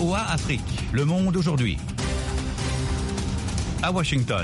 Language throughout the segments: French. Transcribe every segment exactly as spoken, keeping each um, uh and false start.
V O A Afrique, Le Monde aujourd'hui. À Washington.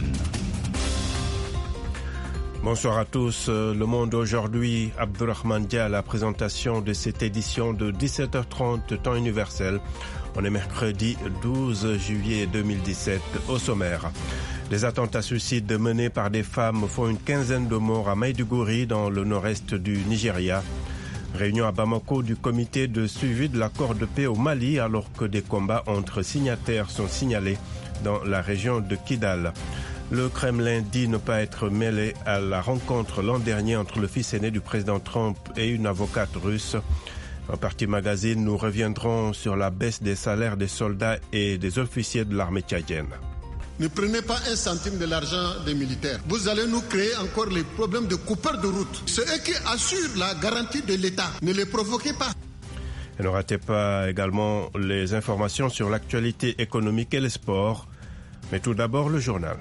Bonsoir à tous. Le Monde aujourd'hui, Abdurrahman Dia à la présentation de cette édition de dix-sept heures trente, temps universel. On est mercredi douze juillet deux mille dix-sept. Au sommaire, des attentats suicides menés par des femmes font une quinzaine de morts à Maïdougouri dans le nord-est du Nigeria. Réunion à Bamako du comité de suivi de l'accord de paix au Mali alors que des combats entre signataires sont signalés dans la région de Kidal. Le Kremlin dit ne pas être mêlé à la rencontre l'an dernier entre le fils aîné du président Trump et une avocate russe. En partie magazine, nous reviendrons sur la baisse des salaires des soldats et des officiers de l'armée tchadienne. Ne prenez pas un centime de l'argent des militaires. Vous allez nous créer encore les problèmes de coupeurs de route. C'est eux qui assurent la garantie de l'État. Ne les provoquez pas. Et ne ratez pas également les informations sur l'actualité économique et les sports. Mais tout d'abord, le journal.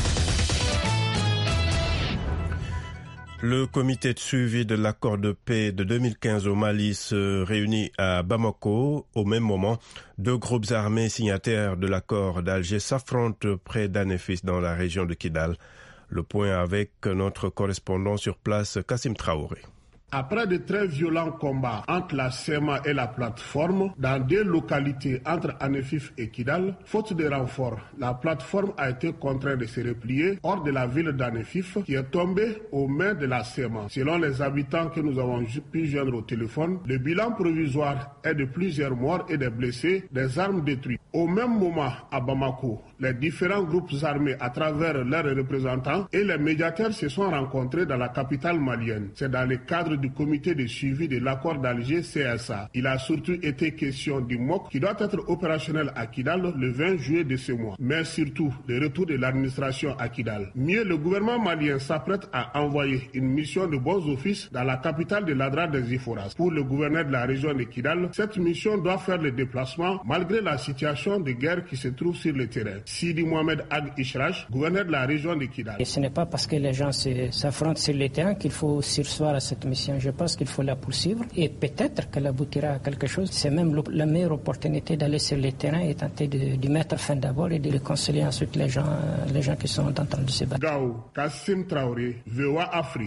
Le comité de suivi de l'accord de paix de deux mille quinze au Mali se réunit à Bamako. Au même moment, deux groupes armés signataires de l'accord d'Alger s'affrontent près d'Anefis dans la région de Kidal. Le point avec notre correspondant sur place, Kassim Traoré. Après de très violents combats entre la S E M A et la plateforme dans deux localités entre Anefif et Kidal, faute de renforts, la plateforme a été contrainte de se replier hors de la ville d'Anefif qui est tombée aux mains de la S E M A. Selon les habitants que nous avons pu joindre au téléphone, le bilan provisoire est de plusieurs morts et des blessés, des armes détruites. Au même moment, à Bamako, les différents groupes armés à travers leurs représentants et les médiateurs se sont rencontrés dans la capitale malienne. C'est dans le cadre du comité de suivi de l'accord d'Alger C S A. Il a surtout été question du M O C qui doit être opérationnel à Kidal le vingt juillet de ce mois, mais surtout le retour de l'administration à Kidal. Mieux, le gouvernement malien s'apprête à envoyer une mission de bons offices dans la capitale de l'Adra des Iforas. Pour le gouverneur de la région de Kidal, cette mission doit faire le déplacement malgré la situation de guerre qui se trouve sur le terrain. Sidi Mohamed Ag Ishraj, gouverneur de la région de Kidal. Et ce n'est pas parce que les gens s'affrontent sur le terrain qu'il faut surseoir à cette mission. Je pense qu'il faut la poursuivre et peut-être qu'elle aboutira à quelque chose. C'est même la meilleure opportunité d'aller sur le terrain et tenter de, de mettre fin d'abord et de réconcilier ensuite les gens, les gens qui sont en train de se battre. Gao, Kassim Traoré, V O A Afrique.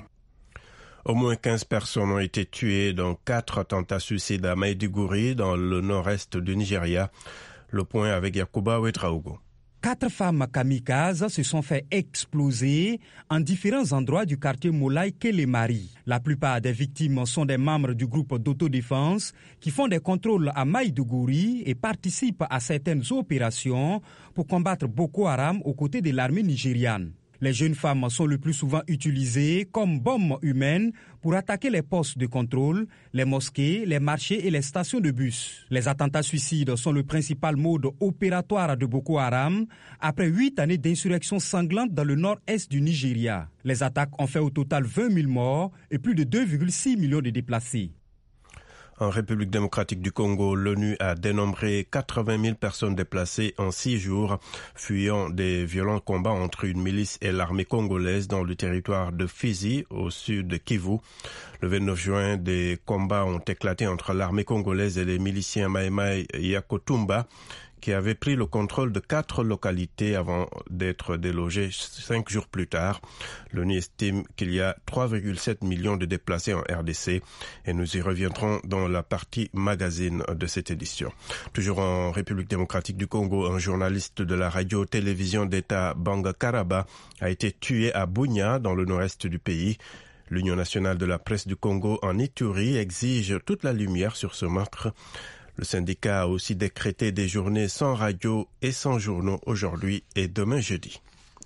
Au moins quinze personnes ont été tuées dans quatre attentats suicides à Maïdougouri, dans le nord-est du Nigeria. Le point avec Yacouba Ouedraogo. Quatre femmes kamikazes se sont fait exploser en différents endroits du quartier Moulay Kélémari. La plupart des victimes sont des membres du groupe d'autodéfense qui font des contrôles à Maïdougouri et participent à certaines opérations pour combattre Boko Haram aux côtés de l'armée nigériane. Les jeunes femmes sont le plus souvent utilisées comme bombes humaines pour attaquer les postes de contrôle, les mosquées, les marchés et les stations de bus. Les attentats suicides sont le principal mode opératoire de Boko Haram après huit années d'insurrection sanglante dans le nord-est du Nigeria. Les attaques ont fait au total vingt mille morts et plus de deux virgule six millions de déplacés. En République démocratique du Congo, l'ONU a dénombré quatre-vingt mille personnes déplacées en six jours, fuyant des violents combats entre une milice et l'armée congolaise dans le territoire de Fizi, au sud de Kivu. Le vingt-neuf juin, des combats ont éclaté entre l'armée congolaise et les miliciens Maïmaï Yakotumba, qui avaient pris le contrôle de quatre localités avant d'être délogés cinq jours plus tard. L'ONU estime qu'il y a trois virgule sept millions de déplacés en R D C et nous y reviendrons dans la partie magazine de cette édition. Toujours en République démocratique du Congo, un journaliste de la radio-télévision d'État Banga Karaba a été tué à Bunia, dans le nord-est du pays. L'Union nationale de la presse du Congo en Ituri exige toute la lumière sur ce meurtre. Le syndicat a aussi décrété des journées sans radio et sans journaux aujourd'hui et demain jeudi.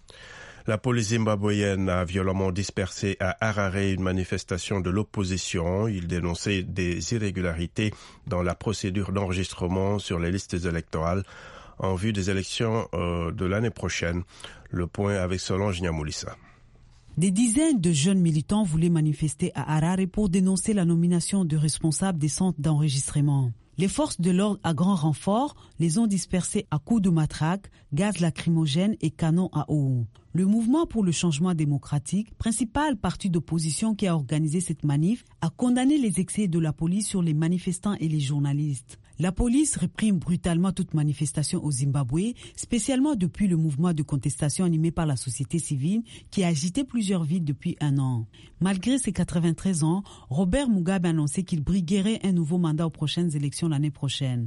La police zimbabwéenne a violemment dispersé à Harare une manifestation de l'opposition. Il dénonçait des irrégularités dans la procédure d'enregistrement sur les listes électorales en vue des élections euh, de l'année prochaine. Le point avec Solange Nyamoulissa. Des dizaines de jeunes militants voulaient manifester à Harare pour dénoncer la nomination de responsables des centres d'enregistrement. Les forces de l'ordre à grand renfort les ont dispersés à coups de matraque, gaz lacrymogène et canons à eau. Le mouvement pour le changement démocratique, principal parti d'opposition qui a organisé cette manif, a condamné les excès de la police sur les manifestants et les journalistes. La police réprime brutalement toute manifestation au Zimbabwe, spécialement depuis le mouvement de contestation animé par la société civile qui a agité plusieurs villes depuis un an. Malgré ses quatre-vingt-treize ans, Robert Mugabe a annoncé qu'il briguerait un nouveau mandat aux prochaines élections l'année prochaine.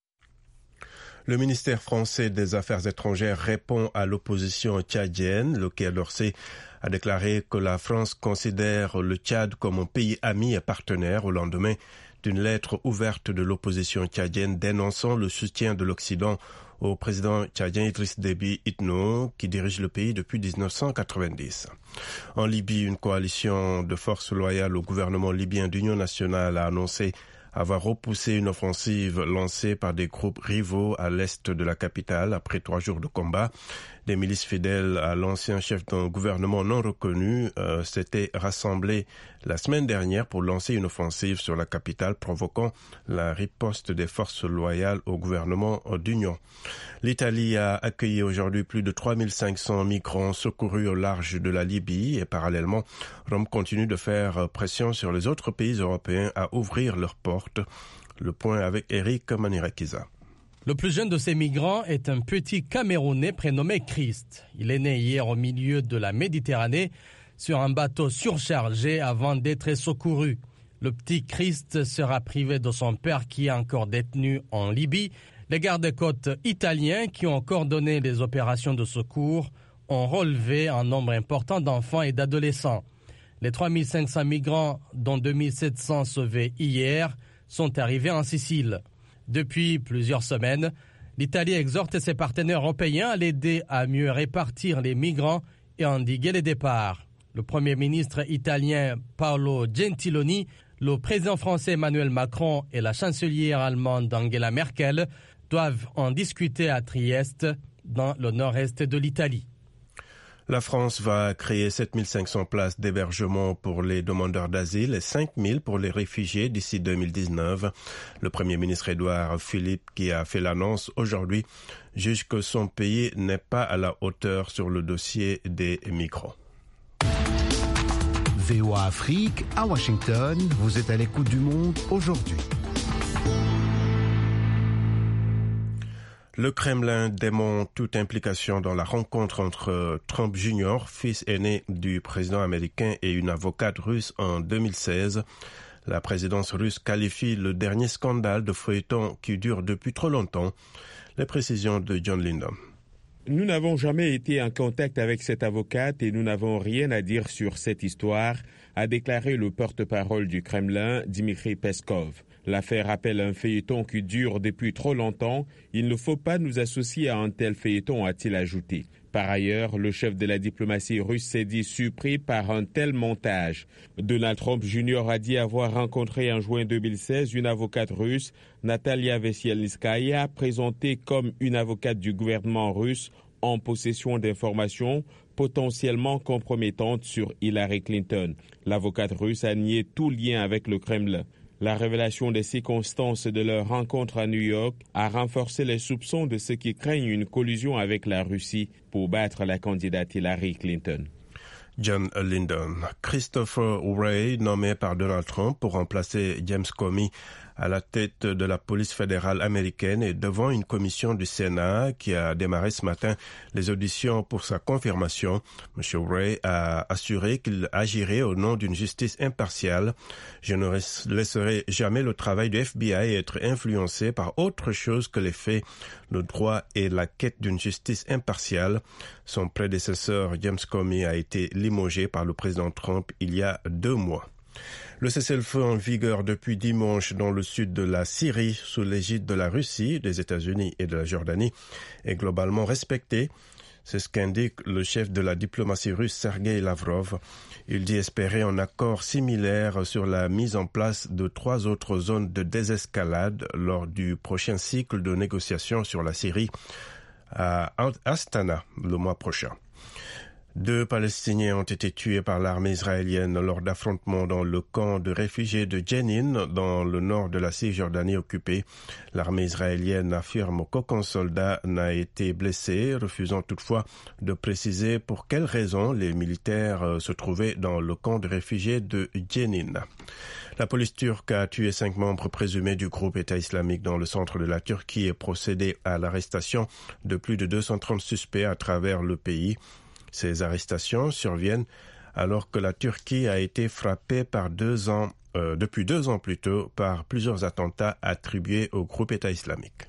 Le ministère français des Affaires étrangères répond à l'opposition tchadienne. Le Quai d'Orsay a déclaré que la France considère le Tchad comme un pays ami et partenaire au lendemain d'une lettre ouverte de l'opposition tchadienne dénonçant le soutien de l'Occident au président tchadien Idriss Déby Itno, qui dirige le pays depuis dix-neuf cent quatre-vingt-dix. En Libye, une coalition de forces loyales au gouvernement libyen d'union nationale a annoncé avoir repoussé une offensive lancée par des groupes rivaux à l'est de la capitale après trois jours de combat. Des milices fidèles à l'ancien chef d'un gouvernement non reconnu euh, s'étaient rassemblées la semaine dernière pour lancer une offensive sur la capitale, provoquant la riposte des forces loyales au gouvernement d'union. L'Italie a accueilli aujourd'hui plus de trois mille cinq cents migrants secourus au large de la Libye et parallèlement, Rome continue de faire pression sur les autres pays européens à ouvrir leurs portes. Le point avec Eric Manirakiza. Le plus jeune de ces migrants est un petit Camerounais prénommé Christ. Il est né hier au milieu de la Méditerranée sur un bateau surchargé avant d'être secouru. Le petit Christ sera privé de son père qui est encore détenu en Libye. Les gardes-côtes italiens qui ont coordonné les opérations de secours ont relevé un nombre important d'enfants et d'adolescents. Les trois mille cinq cents migrants, dont deux mille sept cents sauvés hier, sont arrivés en Sicile. Depuis plusieurs semaines, l'Italie exhorte ses partenaires européens à l'aider à mieux répartir les migrants et endiguer les départs. Le Premier ministre italien Paolo Gentiloni, le président français Emmanuel Macron et la chancelière allemande Angela Merkel doivent en discuter à Trieste, dans le nord-est de l'Italie. La France va créer sept mille cinq cents places d'hébergement pour les demandeurs d'asile et cinq mille pour les réfugiés d'ici deux mille dix-neuf. Le Premier ministre Édouard Philippe, qui a fait l'annonce aujourd'hui, juge que son pays n'est pas à la hauteur sur le dossier des migrants. V O A Afrique, à Washington, vous êtes à l'écoute du monde aujourd'hui. Le Kremlin dément toute implication dans la rencontre entre Trump junior, fils aîné du président américain, et une avocate russe en deux mille seize. La présidence russe qualifie le dernier scandale de feuilleton qui dure depuis trop longtemps. Les précisions de John Lindon. Nous n'avons jamais été en contact avec cette avocate et nous n'avons rien à dire sur cette histoire, a déclaré le porte-parole du Kremlin, Dmitry Peskov. L'affaire rappelle un feuilleton qui dure depuis trop longtemps. Il ne faut pas nous associer à un tel feuilleton, a-t-il ajouté. Par ailleurs, le chef de la diplomatie russe s'est dit surpris par un tel montage. Donald Trump junior a dit avoir rencontré en juin deux mille seize une avocate russe, Natalia Veselnitskaya, présentée comme une avocate du gouvernement russe en possession d'informations potentiellement compromettantes sur Hillary Clinton. L'avocate russe a nié tout lien avec le Kremlin. La révélation des circonstances de leur rencontre à New York a renforcé les soupçons de ceux qui craignent une collusion avec la Russie pour battre la candidate Hillary Clinton. John Lindon. Christopher Wray, nommé par Donald Trump pour remplacer James Comey à la tête de la police fédérale américaine, et devant une commission du Sénat qui a démarré ce matin les auditions pour sa confirmation. M. Wray a assuré qu'il agirait au nom d'une justice impartiale. Je ne laisserai jamais le travail du F B I être influencé par autre chose que les faits, le droit et la quête d'une justice impartiale. Son prédécesseur James Comey a été limogé par le président Trump il y a deux mois. Le cessez-le-feu en vigueur depuis dimanche dans le sud de la Syrie, sous l'égide de la Russie, des États-Unis et de la Jordanie, est globalement respecté. C'est ce qu'indique le chef de la diplomatie russe, Sergei Lavrov. Il dit espérer un accord similaire sur la mise en place de trois autres zones de désescalade lors du prochain cycle de négociations sur la Syrie à Astana le mois prochain. Deux Palestiniens ont été tués par l'armée israélienne lors d'affrontements dans le camp de réfugiés de Jenin, dans le nord de la Cisjordanie occupée. L'armée israélienne affirme qu'aucun soldat n'a été blessé, refusant toutefois de préciser pour quelles raisons les militaires se trouvaient dans le camp de réfugiés de Jenin. La police turque a tué cinq membres présumés du groupe État islamique dans le centre de la Turquie et procédé à l'arrestation de plus de deux cent trente suspects à travers le pays. Ces arrestations surviennent alors que la Turquie a été frappée par deux ans, euh, depuis deux ans plus tôt par plusieurs attentats attribués au groupe État islamique.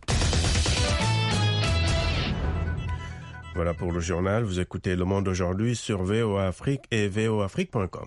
Voilà pour le journal. Vous écoutez Le Monde aujourd'hui sur V O A Afrique et v o afrique point com.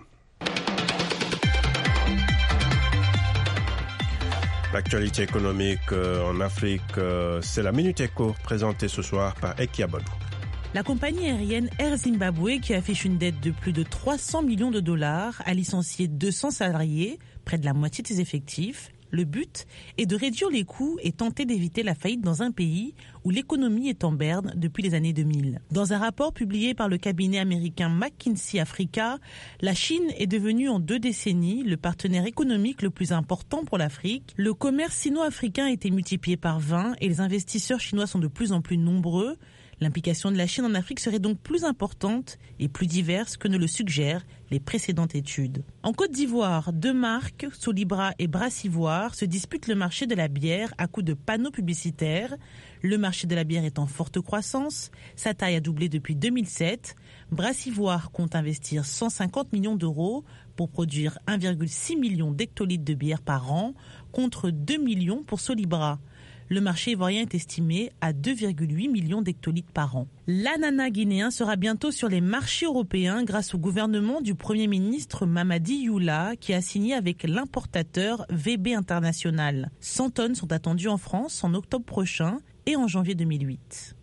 L'actualité économique en Afrique, c'est la Minute Éco présentée ce soir par Eki Abadou. La compagnie aérienne Air Zimbabwe, qui affiche une dette de plus de trois cents millions de dollars, a licencié deux cents salariés, près de la moitié de ses effectifs. Le but est de réduire les coûts et tenter d'éviter la faillite dans un pays où l'économie est en berne depuis les années deux mille. Dans un rapport publié par le cabinet américain McKinsey Africa, la Chine est devenue en deux décennies le partenaire économique le plus important pour l'Afrique. Le commerce sino-africain a été multiplié par vingt et les investisseurs chinois sont de plus en plus nombreux. L'implication de la Chine en Afrique serait donc plus importante et plus diverse que ne le suggèrent les précédentes études. En Côte d'Ivoire, deux marques, Solibra et Brassivoire, se disputent le marché de la bière à coups de panneaux publicitaires. Le marché de la bière est en forte croissance. Sa taille a doublé depuis deux mille sept. Brassivoire compte investir cent cinquante millions d'euros pour produire un virgule six million d'hectolitres de bière par an, contre deux millions pour Solibra. Le marché ivoirien est estimé à deux virgule huit millions d'hectolitres par an. L'ananas guinéen sera bientôt sur les marchés européens grâce au gouvernement du Premier ministre Mamadi Youla, qui a signé avec l'importateur V B International. cent tonnes sont attendues en France en octobre prochain et en janvier deux mille huit.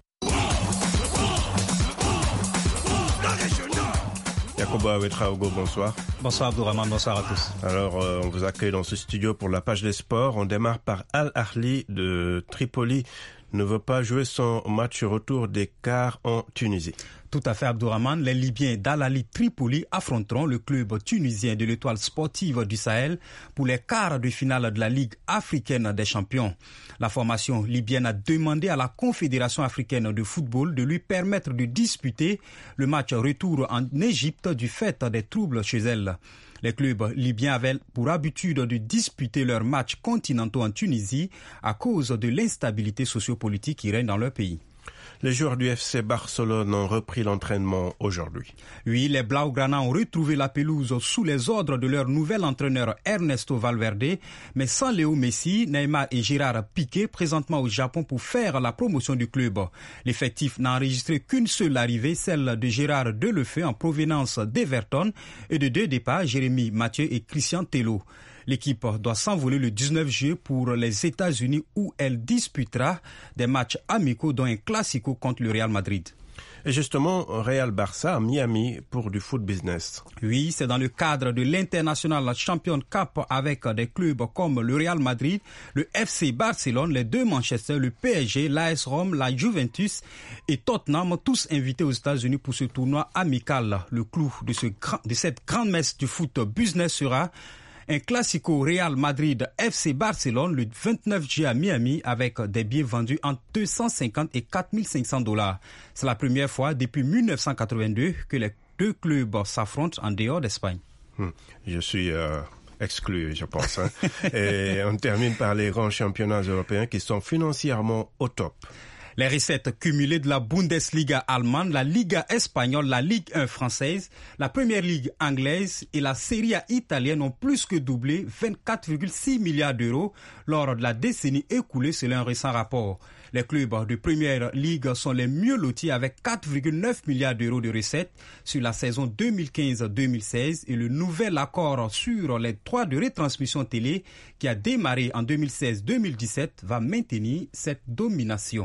Yacobo Awetraogo, bonsoir. Bonsoir Abdourahmane, bonsoir à tous. Alors, euh, on vous accueille dans ce studio pour la page des sports. On démarre par Al Ahly de Tripoli. Ne veut pas jouer son match retour des quarts en Tunisie. Tout à fait, Abdourahmane. Les Libyens d'Al Ahly Tripoli affronteront le club tunisien de l'Étoile sportive du Sahel pour les quarts de finale de la Ligue africaine des champions. La formation libyenne a demandé à la Confédération africaine de football de lui permettre de disputer le match retour en Égypte du fait des troubles chez elle. Les clubs libyens avaient pour habitude de disputer leurs matchs continentaux en Tunisie à cause de l'instabilité sociopolitique qui règne dans leur pays. Les joueurs du F C Barcelone ont repris l'entraînement aujourd'hui. Oui, les Blaugrana ont retrouvé la pelouse sous les ordres de leur nouvel entraîneur Ernesto Valverde, mais sans Léo Messi, Neymar et Gérard Piqué, présentement au Japon pour faire la promotion du club. L'effectif n'a enregistré qu'une seule arrivée, celle de Gérard Delefeu en provenance d'Everton, et de deux départs, Jérémy Mathieu et Christian Tello. L'équipe doit s'envoler le dix-neuf juillet pour les États-Unis où elle disputera des matchs amicaux dont un classico contre le Real Madrid. Et justement, Real Barça à Miami pour du foot business. Oui, c'est dans le cadre de l'International Champions Cup avec des clubs comme le Real Madrid, le F C Barcelone, les deux Manchester, le P S G, l'A S Rome, la Juventus et Tottenham, tous invités aux États-Unis pour ce tournoi amical. Le clou de, ce, de cette grande messe du foot business sera un classico Real Madrid F C Barcelone le vingt-neuf juillet à Miami avec des billets vendus entre deux cent cinquante et quatre mille cinq cents dollars. C'est la première fois depuis mille neuf cent quatre-vingt-deux que les deux clubs s'affrontent en dehors d'Espagne. Hmm. Je suis euh, exclu, je pense. Hein. Et on termine par les grands championnats européens qui sont financièrement au top. Les recettes cumulées de la Bundesliga allemande, la Liga espagnole, la Ligue un française, la Première Ligue anglaise et la Serie A italienne ont plus que doublé, vingt-quatre virgule six milliards d'euros lors de la décennie écoulée selon un récent rapport. Les clubs de Première Ligue sont les mieux lotis avec quatre virgule neuf milliards d'euros de recettes sur la saison deux mille quinze deux mille seize et le nouvel accord sur les droits de retransmission télé qui a démarré en deux mille seize deux mille dix-sept va maintenir cette domination.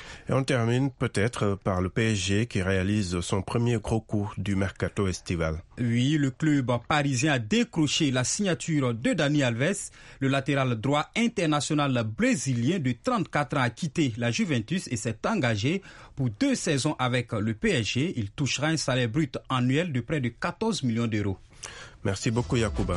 Et on termine peut-être par le P S G qui réalise son premier gros coup du mercato estival. Oui, le club parisien a décroché la signature de Dani Alves. Le latéral droit international brésilien de trente-quatre ans a quitté la Juventus et s'est engagé pour deux saisons avec le P S G. Il touchera un salaire brut annuel de près de quatorze millions d'euros. Merci beaucoup Yacouba.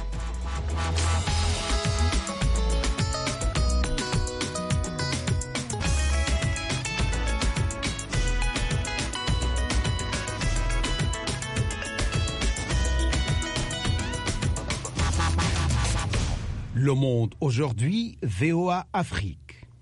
Le Monde aujourd'hui, V O A Afrique.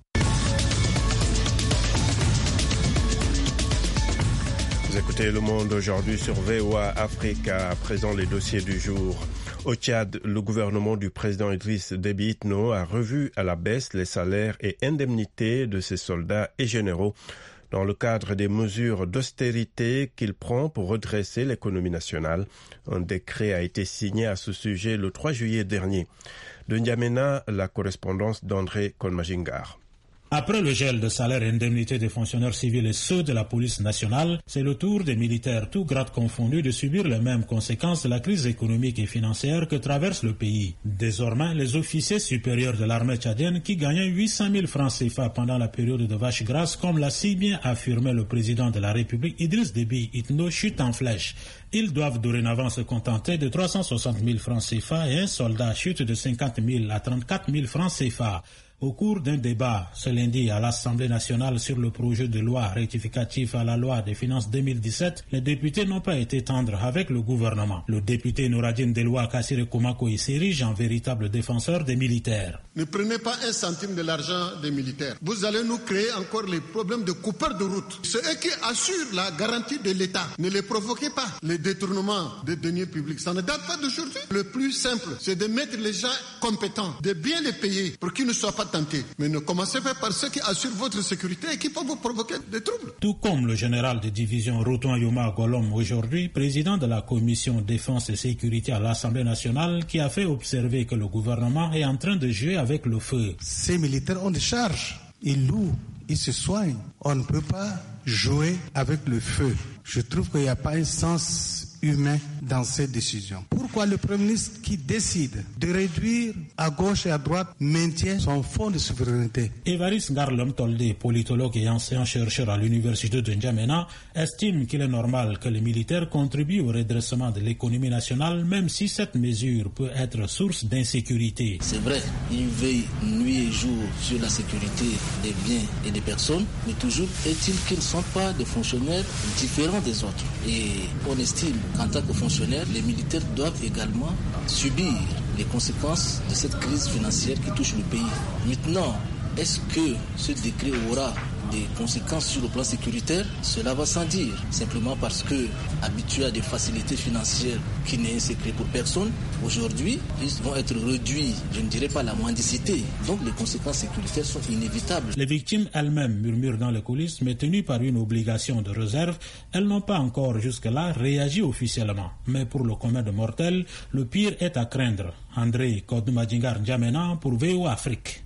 Vous écoutez Le Monde aujourd'hui sur V O A Afrique. À présent, les dossiers du jour. Au Tchad, le gouvernement du président Idriss Déby Itno a revu à la baisse les salaires et indemnités de ses soldats et généraux dans le cadre des mesures d'austérité qu'il prend pour redresser l'économie nationale. Un décret a été signé à ce sujet le trois juillet dernier. De N'Djamena, la correspondance d'André Kolmagingar. Après le gel de salaires et indemnités des fonctionnaires civils et ceux de la police nationale, c'est le tour des militaires, tous grades confondus, de subir les mêmes conséquences de la crise économique et financière que traverse le pays. Désormais, les officiers supérieurs de l'armée tchadienne qui gagnaient huit cent mille francs C F A pendant la période de vache grasse, comme l'a si bien affirmé le président de la République Idriss Déby Itno, chutent en flèche. Ils doivent dorénavant se contenter de trois cent soixante mille francs C F A et un soldat chute de cinquante mille à trente-quatre mille francs C F A. Au cours d'un débat ce lundi à l'Assemblée nationale sur le projet de loi rectificatif à la loi des finances deux mille dix-sept, les députés n'ont pas été tendres avec le gouvernement. Le député Nouradine Deloua Kassire Komako s'érige en véritable défenseur des militaires. Ne prenez pas un centime de l'argent des militaires. Vous allez nous créer encore les problèmes de coupeurs de route. C'est eux qui assurent la garantie de l'État. Ne les provoquez pas. Les détournements des deniers publics, ça ne date pas d'aujourd'hui. Le plus simple, c'est de mettre les gens compétents, de bien les payer pour qu'ils ne soient pas tentés. Mais ne commencez pas par ceux qui assurent votre sécurité et qui peuvent vous provoquer des troubles. Tout comme le général de division Routon Yoma Golom aujourd'hui, président de la commission défense et sécurité à l'Assemblée nationale, qui a fait observer que le gouvernement est en train de jouer avec le feu. Ces militaires ont des charges. Ils louent, ils se soignent. On ne peut pas jouer avec le feu. Je trouve qu'il n'y a pas un sens humain dans ces décisions. Pourquoi le Premier ministre qui décide de réduire à gauche et à droite maintient son fonds de souveraineté? Évariste Ngarlom Tolde, politologue et enseignant-chercheur à l'université de N'Djamena, estime qu'il est normal que les militaires contribuent au redressement de l'économie nationale, même si cette mesure peut être source d'insécurité. C'est vrai, ils veillent nuit et jour sur la sécurité des biens et des personnes, mais toujours est-il qu'ils ne sont pas des fonctionnaires différents des autres. Et on estime qu'en tant que fonctionnaires, les militaires doivent également subir les conséquences de cette crise financière qui touche le pays. Maintenant, est-ce que ce décret aura des conséquences sur le plan sécuritaire? Cela va sans dire, simplement parce que, habitués à des facilités financières qui n'est un secret pour personne, aujourd'hui, ils vont être réduits, je ne dirais pas la mendicité. Donc les conséquences sécuritaires sont inévitables. Les victimes elles-mêmes murmurent dans les coulisses, mais tenues par une obligation de réserve, elles n'ont pas encore jusque-là réagi officiellement. Mais pour le commun de mortels, le pire est à craindre. André Kodoumadjingar N'Djamena pour V O A Afrique.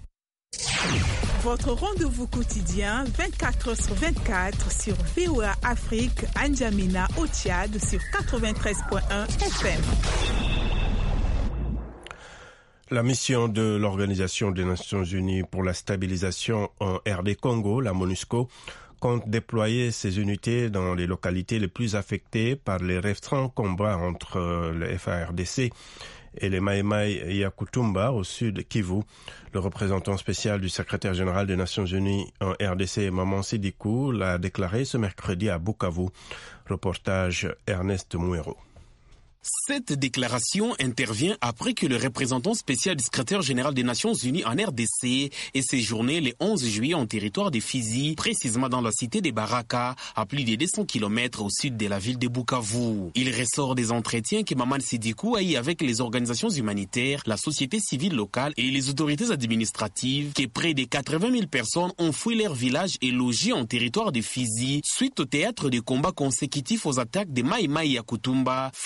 Votre rendez-vous quotidien vingt-quatre heures sur vingt-quatre sur V O A Afrique, N'Djamena au Tchad sur quatre-vingt-treize point un F M. La mission de l'Organisation des Nations Unies pour la stabilisation en R D Congo, la MONUSCO, compte déployer ses unités dans les localités les plus affectées par les récents combats entre le F A R D C et les Maïmaï Yakutumba au sud Kivu. Le représentant spécial du secrétaire général des Nations Unies en R D C, Maman Sidikou, l'a déclaré ce mercredi à Bukavu. Reportage Ernest Mouero. Cette déclaration intervient après que le représentant spécial du secrétaire général des Nations Unies en R D C ait séjourné le onze juillet en territoire de Fizi, précisément dans la cité de Baraka, à plus de deux cents kilomètres au sud de la ville de Bukavu. Il ressort des entretiens que Maman Sidikou a eu avec les organisations humanitaires, la société civile locale et les autorités administratives que près de quatre-vingt mille personnes ont fui leur village et logé en territoire de Fizi suite au théâtre de combats consécutifs aux attaques de Maïmaï Yakutumba fin juin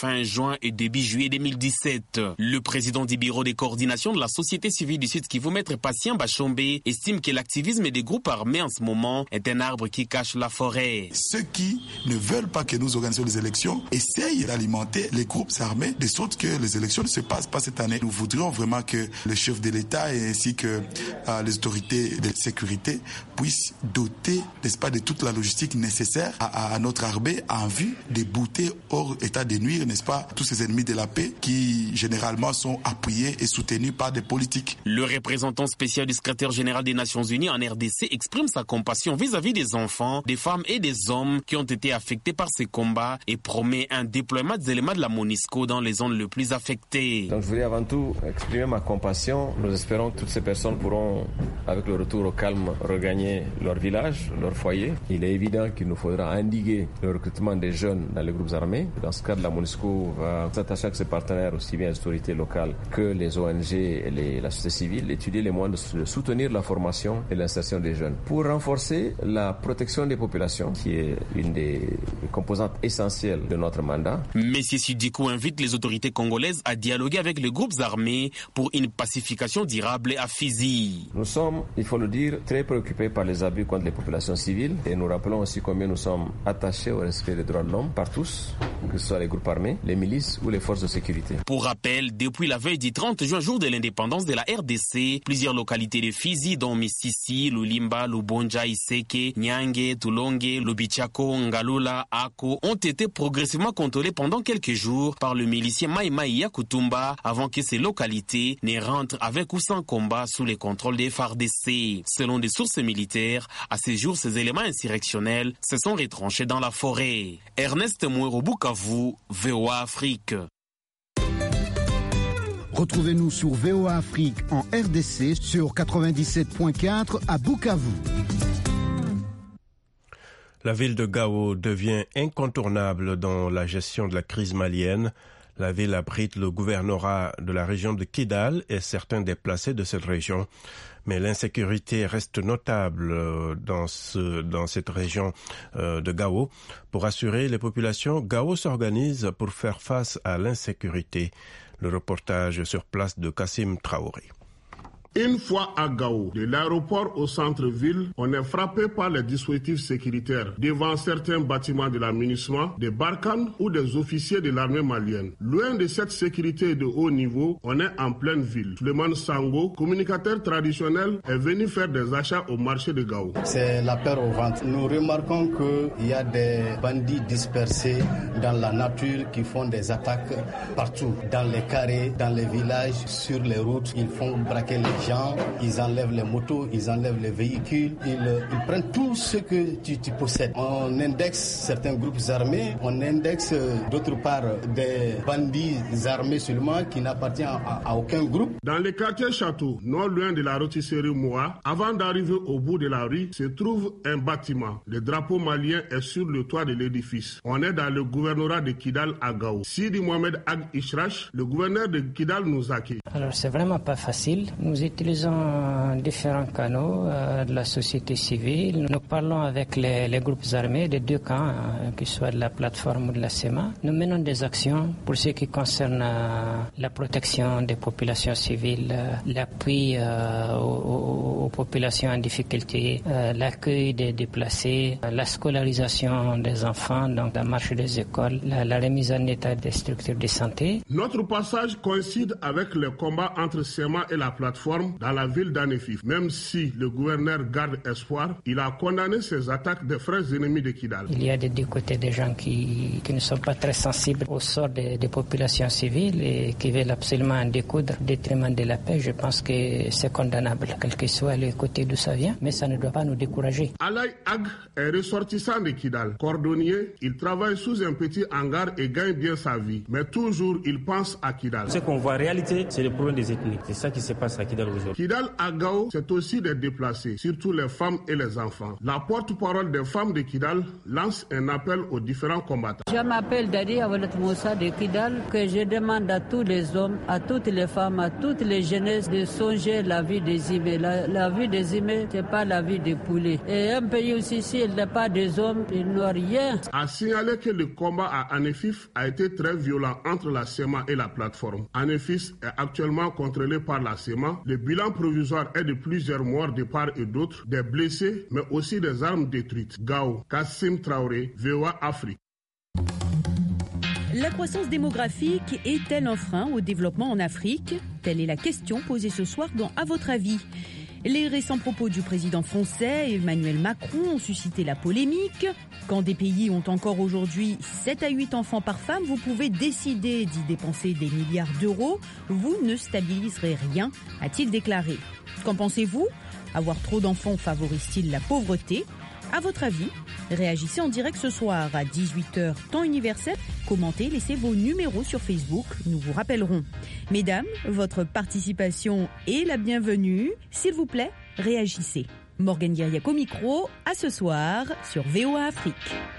juin et début juillet deux mille dix-sept. Le président du bureau de coordination de la société civile du Sud Kivu, Maître Patient Bachombe, estime que l'activisme des groupes armés en ce moment est un arbre qui cache la forêt. Ceux qui ne veulent pas que nous organisions les élections essayent d'alimenter les groupes armés de sorte que les élections ne se passent pas cette année. Nous voudrions vraiment que le chef de l'État ainsi que euh, les autorités de sécurité puissent doter, n'est-ce pas, de toute la logistique nécessaire à, à notre armée en vue de bouter hors état de nuire, n'est-ce pas, tous ces ennemis de la paix qui généralement sont appuyés et soutenus par des politiques. Le représentant spécial du secrétaire général des Nations Unies en R D C exprime sa compassion vis-à-vis des enfants, des femmes et des hommes qui ont été affectés par ces combats et promet un déploiement des éléments de la MONUSCO dans les zones les plus affectées. Donc je voulais avant tout exprimer ma compassion. Nous espérons que toutes ces personnes pourront, avec le retour au calme, regagner leur village, leur foyer. Il est évident qu'il nous faudra endiguer le recrutement des jeunes dans les groupes armés. Dans ce cadre, la MONUSCO va s'attacher avec ses partenaires, aussi bien les autorités locales que les O N G et les, la société civile, étudier les moyens de soutenir la formation et l'insertion des jeunes. Pour renforcer la protection des populations, qui est une des composantes essentielles de notre mandat. Messie Sidiko invite les autorités congolaises à dialoguer avec les groupes armés pour une pacification durable à Fizi. Nous sommes, il faut le dire, très préoccupés par les abus contre les populations civiles et nous rappelons aussi combien nous sommes attachés au respect des droits de l'homme par tous, que ce soit les groupes armés, les milices ou les forces de sécurité. Pour rappel, depuis la veille du trente juin, jour de l'indépendance de la R D C, plusieurs localités de Fizi, dont Misisi, Lulimba, Lubonja, Iseke, Nyange, Tulonge, Lubichako, Ngalula, Ako, ont été progressivement contrôlées pendant quelques jours par le milicien Maïmaïa Kutumba avant que ces localités ne rentrent avec ou sans combat sous les contrôles des F A R D C. Selon des sources militaires, à ces jours, ces éléments insurrectionnels se sont retranchés dans la forêt. Ernest Mouero, Bukavu, V O A Afrique. Retrouvez-nous sur V O A Afrique en R D C sur quatre-vingt-dix-sept point quatre à Bukavu. La ville de Gao devient incontournable dans la gestion de la crise malienne. La ville abrite le gouvernorat de la région de Kidal et certains déplacés de cette région. Mais l'insécurité reste notable dans, ce, dans cette région euh, de Gao. Pour assurer les populations, Gao s'organise pour faire face à l'insécurité. Le reportage sur place de Kassim Traoré. Une fois à Gao, de l'aéroport au centre-ville, on est frappé par les dispositifs sécuritaires devant certains bâtiments de la MINUSMA, des Barkhane ou des officiers de l'armée malienne. Loin de cette sécurité de haut niveau, on est en pleine ville. Suleiman Sango, communicateur traditionnel, est venu faire des achats au marché de Gao. C'est la peur au ventre. Nous remarquons qu'il y a des bandits dispersés dans la nature qui font des attaques partout, dans les carrés, dans les villages, sur les routes. Ils font braquer les gens, ils enlèvent les motos, ils enlèvent les véhicules, ils, ils prennent tout ce que tu, tu possèdes. On indexe certains groupes armés, on indexe d'autre part des bandits armés seulement qui n'appartiennent à, à aucun groupe. Dans le quartier Château, non loin de la rôtisserie Moua, avant d'arriver au bout de la rue, se trouve un bâtiment. Le drapeau malien est sur le toit de l'édifice. On est dans le gouvernorat de Kidal à Gao. Sidi Mohamed Ag Ishrash, le gouverneur de Kidal, nous accueille. Alors c'est vraiment pas facile. Nous utilisons différents canaux euh, de la société civile. Nous parlons avec les, les groupes armés des deux camps, euh, qu'ils soient de la plateforme ou de la S E M A. Nous menons des actions pour ce qui concerne euh, la protection des populations civiles, euh, l'appui euh, aux, aux populations en difficulté, euh, l'accueil des déplacés, euh, la scolarisation des enfants, donc la marche des écoles, la, la remise en état des structures de santé. Notre passage coïncide avec le combat entre S E M A et la plateforme dans la ville d'Anefif. Même si le gouverneur garde espoir, il a condamné ces attaques des frères ennemis de Kidal. Il y a des deux côtés des gens qui, qui ne sont pas très sensibles au sort des, des populations civiles et qui veulent absolument en découdre au détriment de la paix. Je pense que c'est condamnable, quel que soit le côté d'où ça vient, mais ça ne doit pas nous décourager. Alay Ag est ressortissant de Kidal. Cordonnier, il travaille sous un petit hangar et gagne bien sa vie. Mais toujours, il pense à Kidal. Ce qu'on voit en réalité, c'est le problème des ethnies. C'est ça qui se passe à Kidal. aujourd'hui. Kidal à Gao, c'est aussi des déplacés, surtout les femmes et les enfants. La porte-parole des femmes de Kidal lance un appel aux différents combattants. Je m'appelle Dadi Awalat Moussa de Kidal, que je demande à tous les hommes, à toutes les femmes, à toutes les jeunesses de songer la vie des humains. La, la vie des humains, c'est pas la vie des poulets. Et un pays aussi, s'il n'est pas des hommes, il n'a rien. A signalé que le combat à Anefif a été très violent entre la S E M A et la plateforme. Anefif est actuellement contrôlé par la S E M A. Le bilan provisoire est de plusieurs morts de part et d'autre, des blessés, mais aussi des armes détruites. Gao, Kassim Traoré, V O A Afrique. La croissance démographique est-elle un frein au développement en Afrique? Telle est la question posée ce soir dans À votre avis. Les récents propos du président français Emmanuel Macron ont suscité la polémique. Quand des pays ont encore aujourd'hui sept à huit enfants par femme, vous pouvez décider d'y dépenser des milliards d'euros. Vous ne stabiliserez rien, a-t-il déclaré. Qu'en pensez-vous? Avoir trop d'enfants favorise-t-il la pauvreté? À votre avis, réagissez en direct ce soir à dix-huit heures temps universel. Commentez, laissez vos numéros sur Facebook, nous vous rappellerons. Mesdames, votre participation est la bienvenue. S'il vous plaît, réagissez. Morgane Guiriac au micro, à ce soir sur V O A Afrique.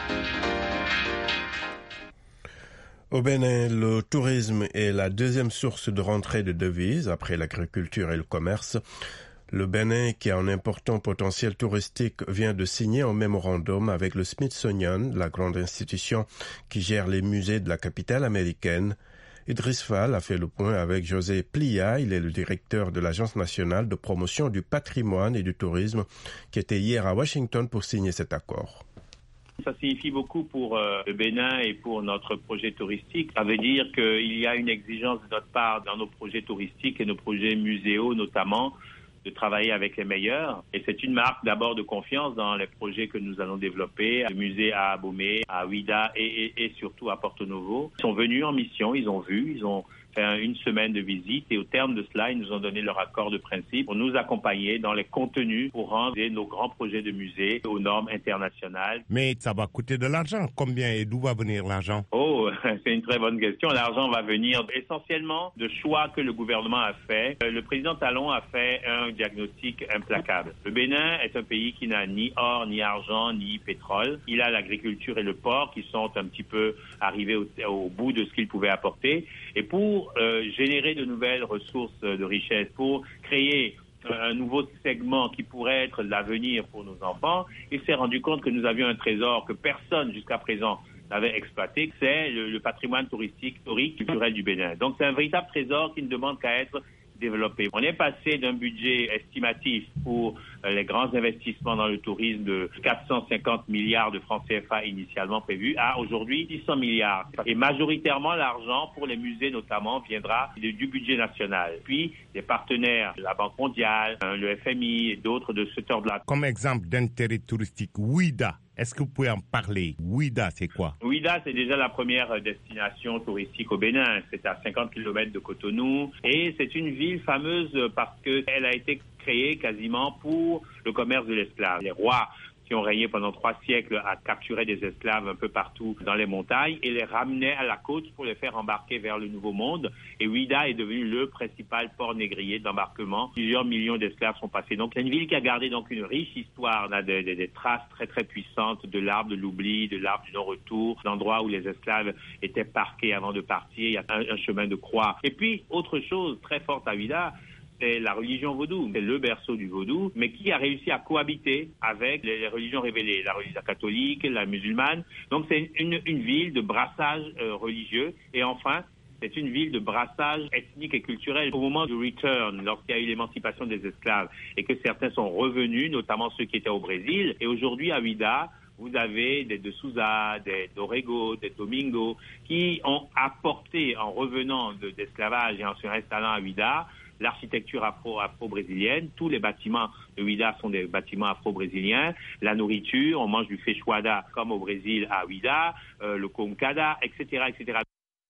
Au Bénin, le tourisme est la deuxième source de rentrée de devises après l'agriculture et le commerce. Le Bénin, qui a un important potentiel touristique, vient de signer un mémorandum avec le Smithsonian, la grande institution qui gère les musées de la capitale américaine. Idriss Fall a fait le point avec José Plia, il est le directeur de l'Agence nationale de promotion du patrimoine et du tourisme, qui était hier à Washington pour signer cet accord. Ça signifie beaucoup pour euh, le Bénin et pour notre projet touristique. Ça veut dire qu'il y a une exigence de notre part dans nos projets touristiques et nos projets muséaux notamment, de travailler avec les meilleurs. Et c'est une marque d'abord de confiance dans les projets que nous allons développer. Le musée à Abomey, à Ouida et, et, et surtout à Porto Novo. Ils sont venus en mission, ils ont vu, ils ont fait une semaine de visite et au terme de cela, ils nous ont donné leur accord de principe pour nous accompagner dans les contenus pour rendre nos grands projets de musée aux normes internationales. Mais ça va coûter de l'argent. Combien et d'où va venir l'argent? Oh, c'est une très bonne question. L'argent va venir essentiellement de choix que le gouvernement a fait. Le président Talon a fait un diagnostic implacable. Le Bénin est un pays qui n'a ni or, ni argent, ni pétrole. Il a l'agriculture et le port qui sont un petit peu arrivés au, au bout de ce qu'ils pouvaient apporter. Et pour euh, générer de nouvelles ressources de richesse, pour créer un nouveau segment qui pourrait être l'avenir pour nos enfants, il s'est rendu compte que nous avions un trésor que personne jusqu'à présent n'avait exploité, c'est le, le patrimoine touristique, historique, culturel du Bénin. Donc c'est un véritable trésor qui ne demande qu'à être développé. On est passé d'un budget estimatif pour les grands investissements dans le tourisme de quatre cent cinquante milliards de francs C F A initialement prévus à aujourd'hui six cents milliards. Et majoritairement, l'argent pour les musées notamment viendra du budget national. Puis, des partenaires, la Banque mondiale, le F M I et d'autres de ce ordre-là. Comme exemple d'intérêt touristique, Ouida. Est-ce que vous pouvez en parler? Ouida, c'est quoi? Ouida, c'est déjà la première destination touristique au Bénin. C'est à cinquante kilomètres de Cotonou. Et c'est une ville fameuse parce qu'elle a été créée quasiment pour le commerce de l'esclave. Les rois qui ont régné pendant trois siècles à capturer des esclaves un peu partout dans les montagnes et les ramenaient à la côte pour les faire embarquer vers le Nouveau Monde. Et Ouida est devenu le principal port négrier d'embarquement. Plusieurs millions d'esclaves sont passés. Donc c'est une ville qui a gardé donc une riche histoire. On a des, des, des traces très très puissantes de l'arbre de l'oubli, de l'arbre du non-retour, d'endroits où les esclaves étaient parqués avant de partir. Il y a un, un chemin de croix. Et puis autre chose très forte à Ouida, c'est la religion vaudou, c'est le berceau du vaudou, mais qui a réussi à cohabiter avec les religions révélées, la religion catholique, la musulmane. Donc c'est une, une ville de brassage euh, religieux. Et enfin, c'est une ville de brassage ethnique et culturel. Au moment du return, lorsqu'il y a eu l'émancipation des esclaves et que certains sont revenus, notamment ceux qui étaient au Brésil, et aujourd'hui à Ouida, vous avez des De Souza, des Dorrego, des Domingo, qui ont apporté, en revenant de, d'esclavage et en se installant à Ouida, l'architecture afro, afro-brésilienne. Tous les bâtiments de Ouida sont des bâtiments afro-brésiliens. La nourriture, on mange du feijoada comme au Brésil à Ouida, euh, le concada, et cetera, et cetera.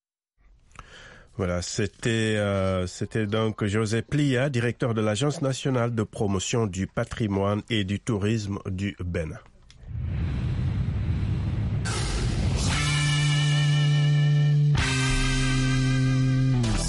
Voilà, c'était euh, c'était donc José Plia, directeur de l'Agence nationale de promotion du patrimoine et du tourisme du Bénin.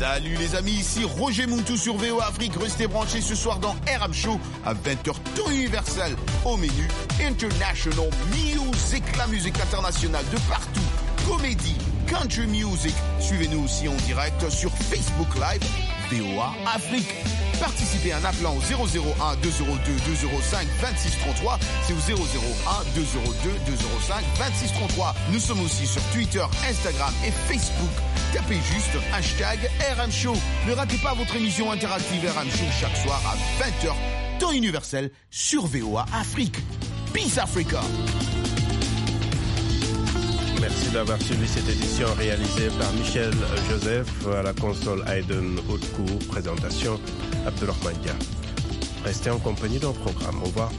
Salut les amis, ici Roger Mountou sur V O A Afrique. Restez branchés ce soir dans R M Show à vingt heures, temps universel. Au menu, International Music, la musique internationale de partout. Comédie, country music. Suivez-nous aussi en direct sur Facebook Live, V O A Afrique. Participez en appelant au zéro zéro un deux zéro deux deux zéro cinq vingt-six trente-trois. C'est au zéro zéro un deux zéro deux deux zéro cinq vingt-six trente-trois. Nous sommes aussi sur Twitter, Instagram et Facebook. Tapez juste hashtag R M Show. Ne ratez pas votre émission interactive R M Show chaque soir à vingt heures, temps universel sur V O A Afrique. Peace Africa. Merci d'avoir suivi cette édition réalisée par Michel Joseph à la console Aiden Hautcourt. Présentation Abdelrahman Dia. Restez en compagnie d'un programme. Au revoir.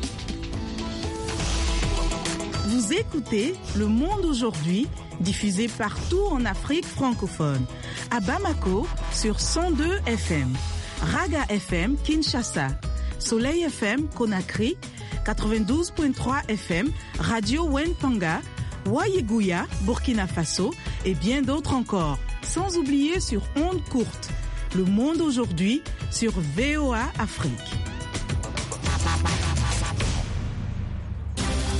Vous écoutez Le Monde aujourd'hui, diffusé partout en Afrique francophone. À Bamako sur cent deux F M, Raga F M Kinshasa, Soleil F M Conakry, quatre-vingt-douze virgule trois F M, Radio Wentanga, Wayeguya, Burkina Faso et bien d'autres encore. Sans oublier sur ondes courtes. Le Monde aujourd'hui sur V O A Afrique.